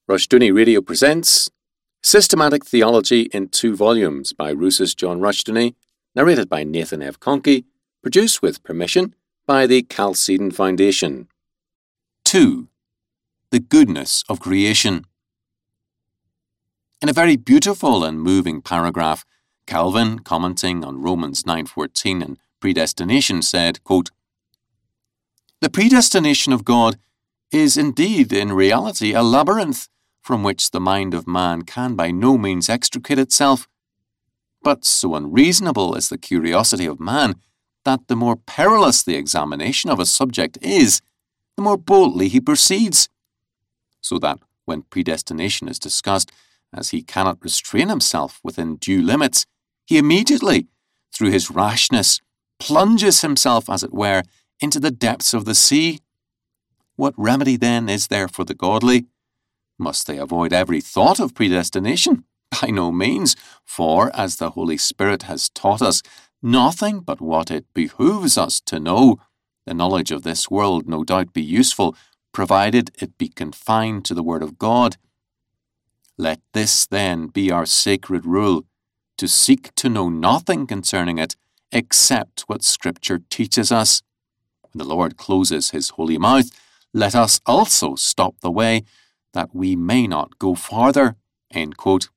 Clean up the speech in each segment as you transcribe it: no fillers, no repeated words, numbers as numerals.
Rushdoony Radio presents Systematic Theology in 2 volumes by Rousas John Rushdoony, narrated by Nathan F. Conkey, produced with permission by the Chalcedon Foundation. 2. The Goodness of Creation. In a very beautiful and moving paragraph, Calvin, commenting on Romans 9:14 and predestination, said, quote, "The predestination of God is indeed in reality a labyrinth from which the mind of man can by no means extricate itself. But so unreasonable is the curiosity of man that the more perilous the examination of a subject is, the more boldly he proceeds. So that when predestination is discussed, as he cannot restrain himself within due limits, he immediately, through his rashness, plunges himself, as it were, into the depths of the sea. What remedy then is there for the godly? Must they avoid every thought of predestination? By no means, for, as the Holy Spirit has taught us, nothing but what it behooves us to know. The knowledge of this world no doubt be useful, provided it be confined to the Word of God. Let this, then, be our sacred rule, to seek to know nothing concerning it, except what Scripture teaches us. When the Lord closes his holy mouth, let us also stop the way, that we may not go farther." End quote.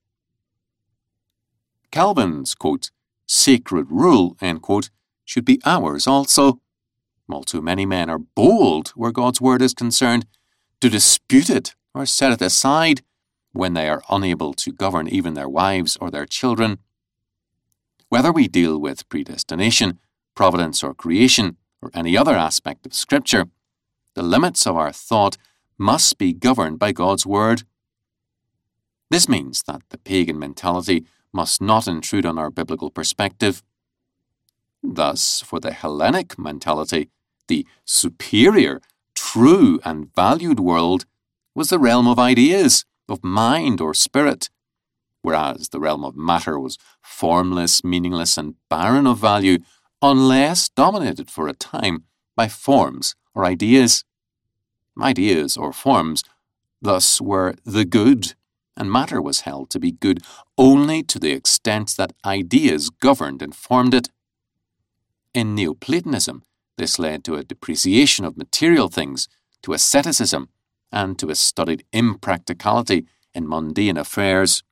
Calvin's, quote, "sacred rule," end quote, should be ours also. All too many men are bold where God's word is concerned, to dispute it or set it aside when they are unable to govern even their wives or their children. Whether we deal with predestination, providence or creation, or any other aspect of Scripture, the limits of our thought must be governed by God's word. This means that the pagan mentality must not intrude on our biblical perspective. Thus, for the Hellenic mentality, the superior, true and valued world was the realm of ideas, of mind or spirit, whereas the realm of matter was formless, meaningless and barren of value, unless dominated for a time by forms or ideas. Ideas or forms thus were the good, and matter was held to be good only to the extent that ideas governed and formed it. In Neoplatonism, this led to a depreciation of material things, to asceticism, and to a studied impracticality in mundane affairs.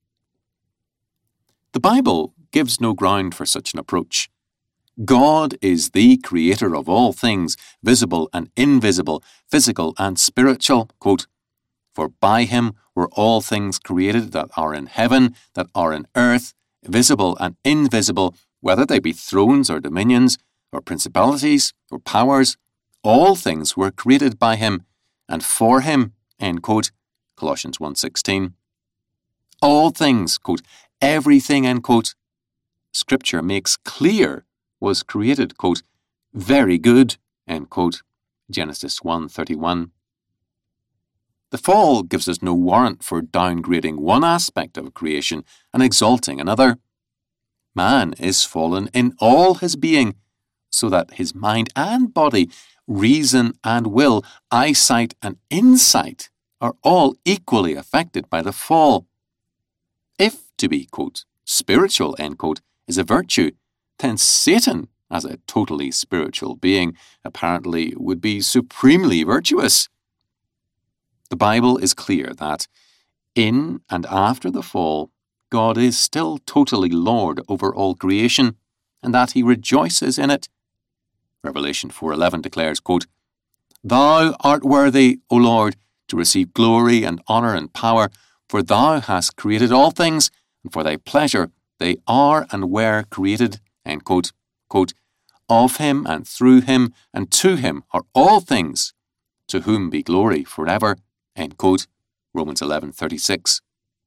The Bible gives no ground for such an approach. God is the creator of all things, visible and invisible, physical and spiritual, quote, "For by him were all things created that are in heaven, that are in earth, visible and invisible, whether they be thrones or dominions, or principalities or powers. All things were created by him, and for him," end quote, Colossians 1:16. All things, quote, everything, end quote, Scripture makes clear was created, quote, very good, end quote, Genesis 1:31. The fall gives us no warrant for downgrading one aspect of creation and exalting another. Man is fallen in all his being, so that his mind and body, reason and will, eyesight and insight are all equally affected by the fall. If to be, quote, spiritual, end quote, is a virtue, then Satan, as a totally spiritual being, apparently would be supremely virtuous. The Bible is clear that in and after the fall, God is still totally Lord over all creation, and that he rejoices in it. Revelation 4:11 declares, quote, "Thou art worthy, O Lord, to receive glory and honour and power, for thou hast created all things, and for thy pleasure they are and were created," end quote, quote, "Of him and through him and to him are all things, to whom be glory forever," end quote, Romans 11:36.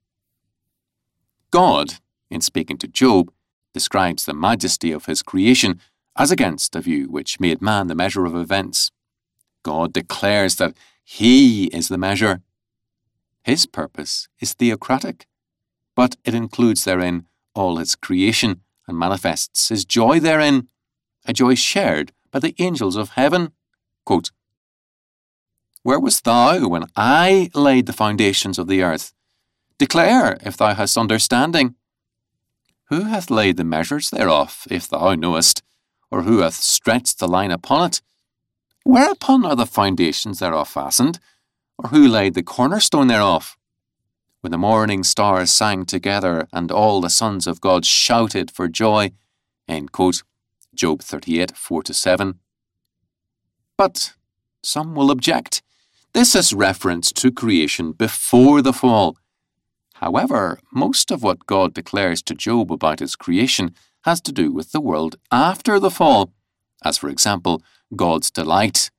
God, in speaking to Job, describes the majesty of his creation as against a view which made man the measure of events. God declares that he is the measure. His purpose is theocratic, but it includes therein all his creation and manifests his joy therein, a joy shared by the angels of heaven. Quote, Where wast thou when I laid the foundations of the earth? Declare, if thou hast understanding. Who hath laid the measures thereof, if thou knowest? Or who hath stretched the line upon it? Whereupon are the foundations thereof fastened? Or who laid the cornerstone thereof? When the morning stars sang together, and all the sons of God shouted for joy. End quote. Job 38, 4-7. But some will object. This is reference to creation before the fall. However, most of what God declares to Job about his creation has to do with the world after the fall, as for example, God's delight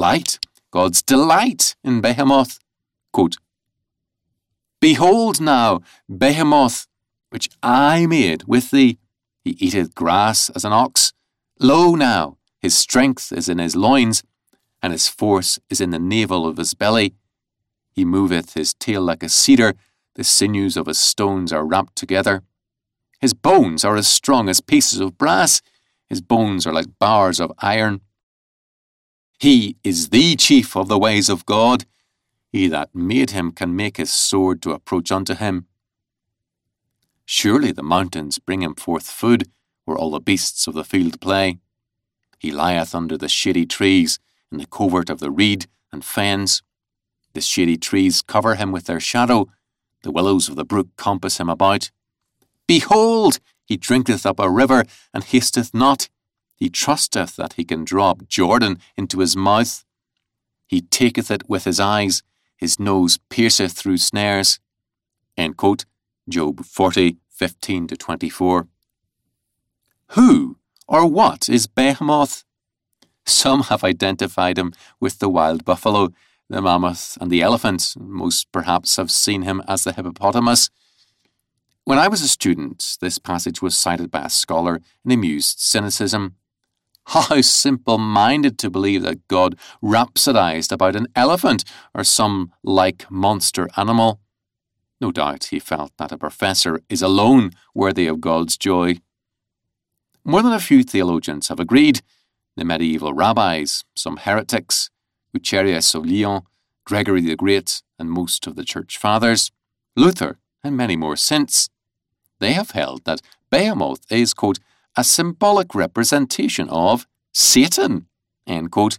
in Behemoth. Quote, Behold now, Behemoth, which I made with thee. He eateth grass as an ox. Lo now, his strength is in his loins, and his force is in the navel of his belly. He moveth his tail like a cedar, the sinews of his stones are wrapped together. His bones are as strong as pieces of brass, his bones are like bars of iron. He is the chief of the ways of God. He that made him can make his sword to approach unto him. Surely the mountains bring him forth food, where all the beasts of the field play. He lieth under the shady trees, in the covert of the reed and fens. The shady trees cover him with their shadow, the willows of the brook compass him about. Behold, he drinketh up a river, and hasteth not. He trusteth that he can draw up Jordan into his mouth. He taketh it with his eyes, his nose pierceth through snares. End quote. Job 40, 15-24. Who or what is Behemoth? Some have identified him with the wild buffalo, the mammoth and the elephant. Most perhaps have seen him as the hippopotamus. When I was a student, this passage was cited by a scholar in amused cynicism. How simple-minded to believe that God rhapsodized about an elephant or some like monster animal. No doubt he felt that a professor is alone worthy of God's joy. More than a few theologians have agreed. The medieval rabbis, some heretics, Eucherius of Lyon, Gregory the Great, and most of the Church Fathers, Luther, and many more since. They have held that Behemoth is, quote, a symbolic representation of Satan, end quote.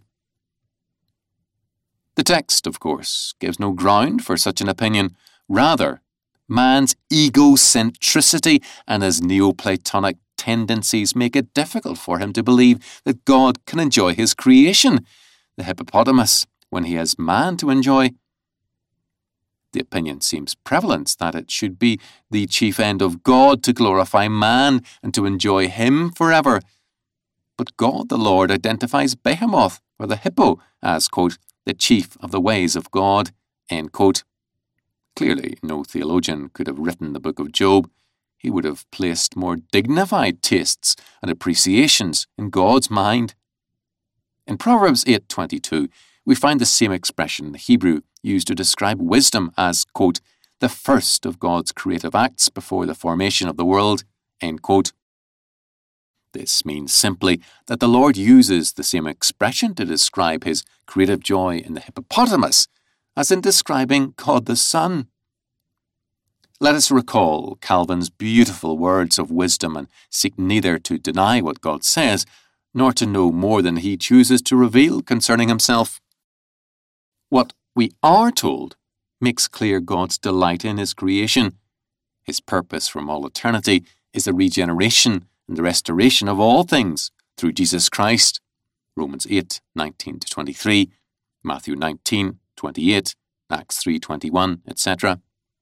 The text, of course, gives no ground for such an opinion. Rather, man's egocentricity and his Neoplatonic tendencies make it difficult for him to believe that God can enjoy his creation, the hippopotamus, when he has man to enjoy. The opinion seems prevalent that it should be the chief end of God to glorify man and to enjoy him forever. But God the Lord identifies Behemoth, or the hippo, as, quote, the chief of the ways of God, end quote. Clearly, no theologian could have written the book of Job. He would have placed more dignified tastes and appreciations in God's mind. In Proverbs 8:22, we find the same expression in the Hebrew used to describe wisdom as, quote, the first of God's creative acts before the formation of the world, end quote. This means simply that the Lord uses the same expression to describe his creative joy in the hippopotamus as in describing God the Son. Let us recall Calvin's beautiful words of wisdom and seek neither to deny what God says, nor to know more than he chooses to reveal concerning himself. What we are told makes clear God's delight in his creation. His purpose from all eternity is the regeneration and the restoration of all things through Jesus Christ. Romans 8:19-23, Matthew 19:28, Acts 3:21, etc.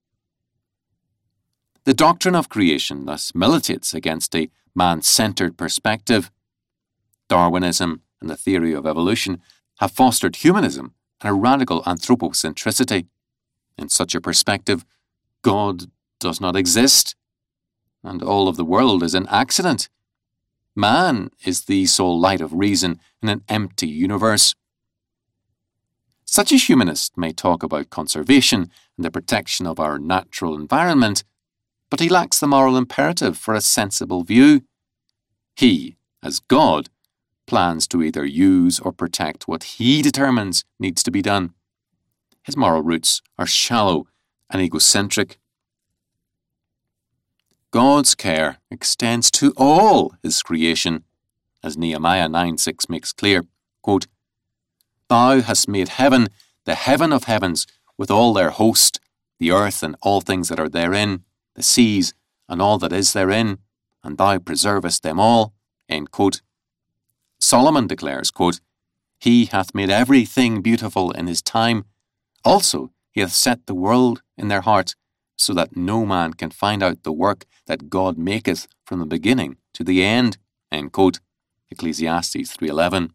The doctrine of creation thus militates against a man-centered perspective. Darwinism and the theory of evolution have fostered humanism and a radical anthropocentricity. In such a perspective, God does not exist, and all of the world is an accident. Man is the sole light of reason in an empty universe. Such a humanist may talk about conservation and the protection of our natural environment, but he lacks the moral imperative for a sensible view. He, as God, plans to either use or protect what he determines needs to be done. His moral roots are shallow and egocentric. God's care extends to all his creation, as Nehemiah 9:6 makes clear. Quote, "Thou hast made heaven, the heaven of heavens, with all their host, the earth and all things that are therein, the seas and all that is therein, and thou preservest them all." End quote. Solomon declares, quote, "He hath made everything beautiful in his time. Also he hath set the world in their heart, so that no man can find out the work that God maketh from the beginning to the end." End quote. Ecclesiastes 3:11.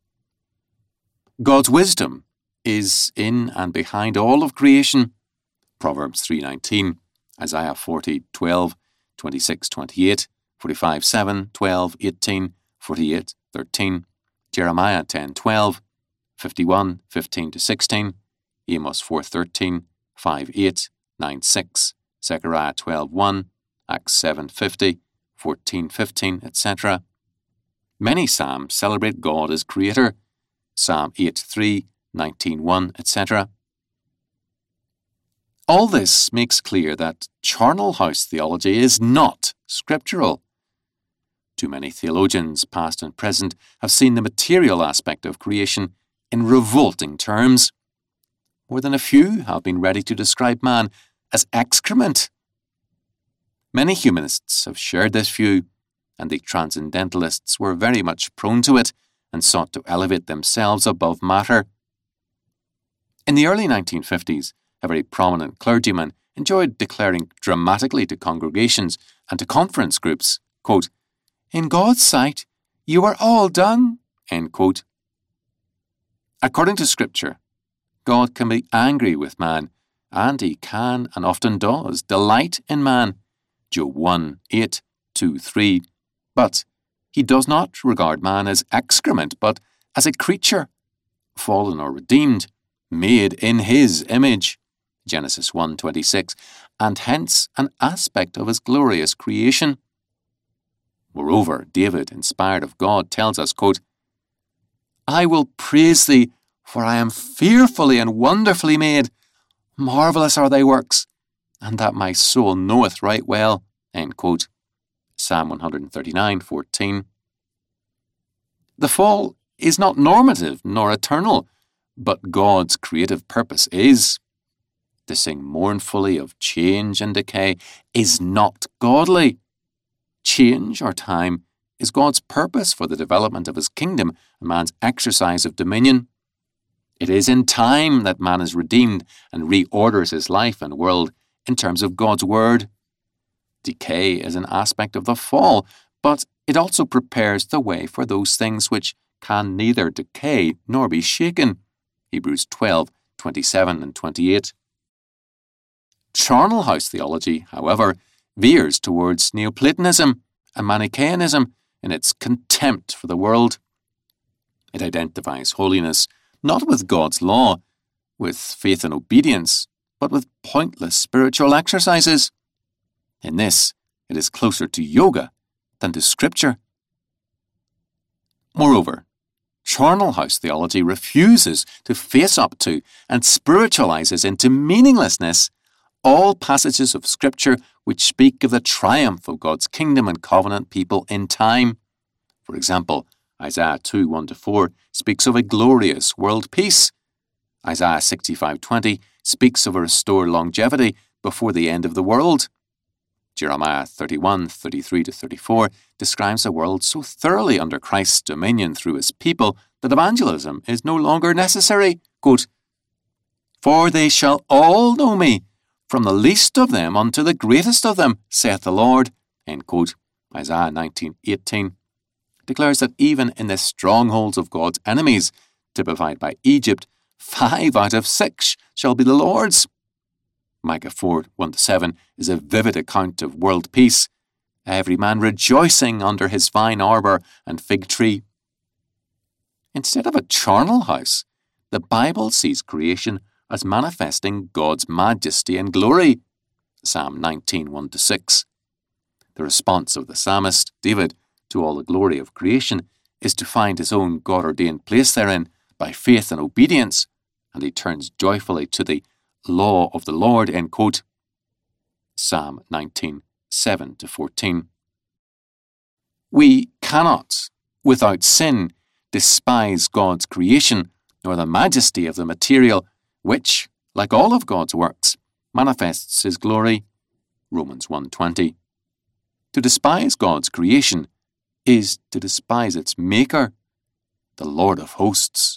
God's wisdom is in and behind all of creation. Proverbs 3:19, Isaiah 40:12, 26:28, 45:7, 12, 18, 48, 13, Jeremiah 10:12, 51, 15-16, Amos 4:13, 5:8, 9:6, Zechariah 12:1, Acts 7:50, 14:15, etc. Many psalms celebrate God as creator, Psalm 8:3, 19:1, etc. All this makes clear that charnel house theology is not scriptural. Too many theologians, past and present, have seen the material aspect of creation in revolting terms. More than a few have been ready to describe man as excrement. Many humanists have shared this view, and the transcendentalists were very much prone to it and sought to elevate themselves above matter. In the early 1950s, a very prominent clergyman enjoyed declaring dramatically to congregations and to conference groups, quote, "In God's sight, you are all dung," end quote. According to Scripture, God can be angry with man, and he can, and often does, delight in man, Job 1:8, 2:3, but he does not regard man as excrement, but as a creature, fallen or redeemed, made in his image, Genesis 1:26, and hence an aspect of his glorious creation. Moreover, David, inspired of God, tells us, quote, "I will praise thee, for I am fearfully and wonderfully made. Marvellous are thy works, and that my soul knoweth right well." End quote. Psalm 139:14. The fall is not normative nor eternal, but God's creative purpose is. To sing mournfully of change and decay is not godly. Change, or time, is God's purpose for the development of his kingdom and man's exercise of dominion. It is in time that man is redeemed and reorders his life and world in terms of God's word. Decay is an aspect of the fall, but it also prepares the way for those things which can neither decay nor be shaken. Hebrews 12:27 and 28. Charnel house theology, however, veers towards Neoplatonism and Manichaeanism in its contempt for the world. It identifies holiness not with God's law, with faith and obedience, but with pointless spiritual exercises. In this, it is closer to yoga than to Scripture. Moreover, charnel house theology refuses to face up to and spiritualizes into meaninglessness all passages of Scripture which speak of the triumph of God's kingdom and covenant people in time. For example, Isaiah 2:1-4 speaks of a glorious world peace. Isaiah 65:20 speaks of a restored longevity before the end of the world. Jeremiah 31:33-34 describes a world so thoroughly under Christ's dominion through his people that evangelism is no longer necessary. Quote, "For they shall all know me, from the least of them unto the greatest of them, saith the Lord." End quote. Isaiah 19:18 declares that even in the strongholds of God's enemies, typified by Egypt, 5 out of 6 shall be the Lord's. Micah 4:1-7 is a vivid account of world peace, every man rejoicing under his vine arbour and fig tree. Instead of a charnel house, the Bible sees creation as manifesting God's majesty and glory. Psalm 19:1-6. The response of the psalmist, David, to all the glory of creation is to find his own God-ordained place therein by faith and obedience, and he turns joyfully to the law of the Lord, end quote. Psalm 19, 7-14. We cannot, without sin, despise God's creation, nor the majesty of the material, which, like all of God's works, manifests his glory. Romans 1:20. To despise God's creation is to despise its maker, the Lord of hosts.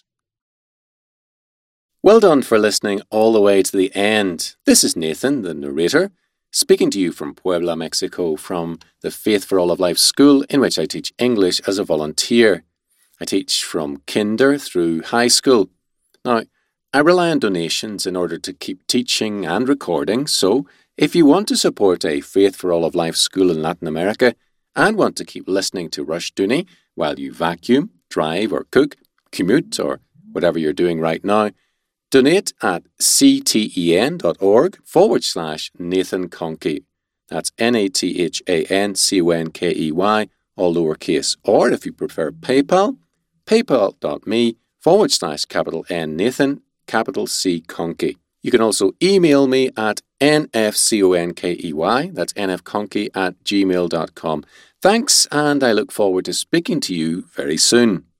Well done for listening all the way to the end. This is Nathan, the narrator, speaking to you from Puebla, Mexico, from the Faith for All of Life school in which I teach English as a volunteer. I teach from kinder through high school. Now, I rely on donations in order to keep teaching and recording, so if you want to support a Faith for All of Life school in Latin America and want to keep listening to Rushdoony while you vacuum, drive or cook, commute or whatever you're doing right now, donate at cten.org/Nathan Conkey. That's NATHANCONKEY, all lowercase. Or if you prefer PayPal, paypal.me/N Nathan, capital C Conkey. You can also email me at nfconkey, that's nfconkey@gmail.com. Thanks, and I look forward to speaking to you very soon.